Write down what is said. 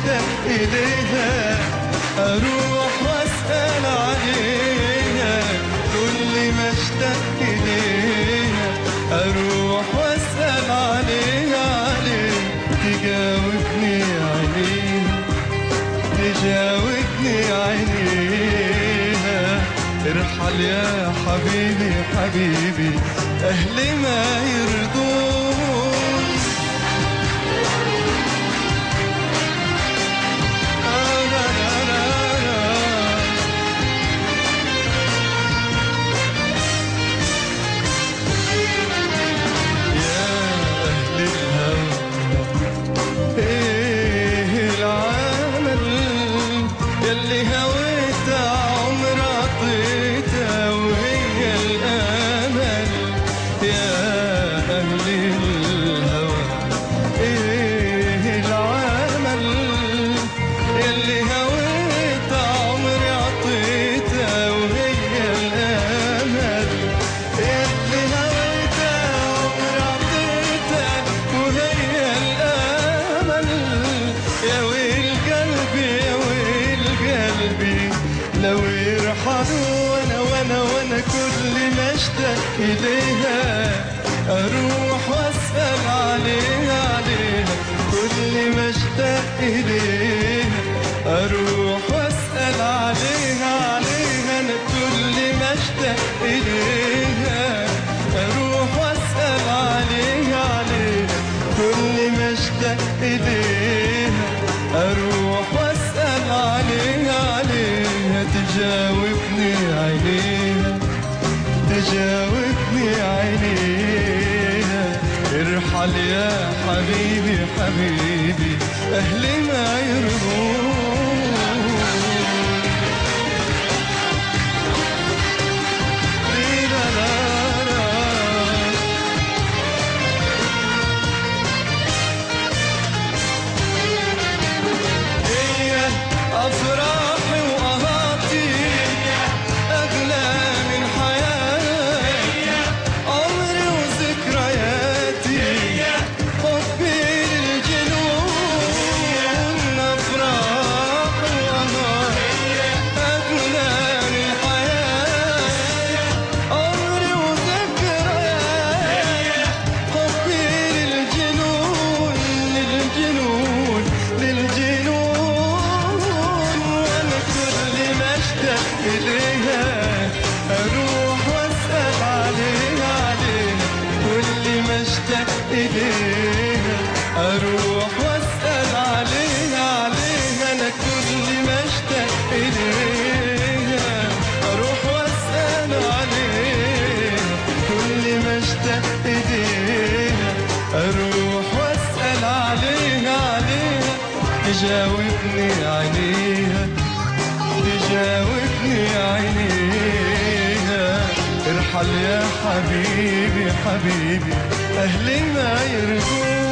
اشتاق إليها أروح وأسأل عليها، كل ما اشتاق إليها أروح وأسأل عليها تجاوبني عينيها، تجاوبني عينيها. ارحل يا حبيبي حبيبي أهلي ما يرضون. يا أهل الهوى ايه العمل يلي هويت عمر عطيته وهي الأمل. يا أهل الهوى ايه العمل يلي هويت عمر عطيته وهي الأمل. يلي هويت عمر عطيته وهي الأمل. يا ويل قلبي يا ويل قلبي لو يرحلوا وانا كل ما اشتاق اليها اروح واسال عليها كل ما اشتاق اليها اروح واسال عليها انا كل ما اشتاق اليها اروح واسال عليها كل ما اشتاق اليها اروح واسال عليها تجاوبني عينيها، تجاوبني عينيها. ارحل يا حبيبي حبيبي أهلي ما يرضون. لا لا لا هي أفراحي وأهاتي أغلى من حياتي، عمري وذكرياتي حبي للجنون. أفراحي وأهاتي أغلى من حياتي، عمري وذكرياتي حبي للجنون للجنون للجنون. وانا كل ما اشتاق اليها اروح واسال عليها كل ما اشتاق اليها اروح واسال عليها انا كل ما اشتاق اليها اروح واسال عليها كل ما اشتاق اليها اروح واسال عليها تجاوبني عينيها، تجاوبني عينيها. ارحل يا حبيبي حبيبي أهلي ما يرضون.